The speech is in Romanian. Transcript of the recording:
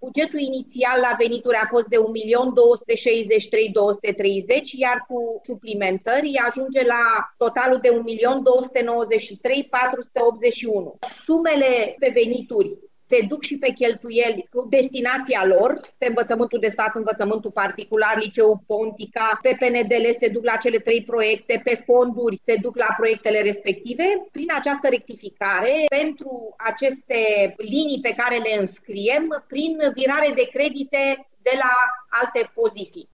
bugetul inițial la venituri a fost de 1.263.230, iar cu suplimentări ajunge la totalul de 1.293.481. Sumele pe venituri se duc și pe cheltuieli cu destinația lor, pe învățământul de stat, învățământul particular, liceul Pontica, pe PNDL se duc la cele 3 proiecte, pe fonduri se duc la proiectele respective. Prin această rectificare, pentru aceste linii pe care le înscriem, prin virare de credite de la alte poziții.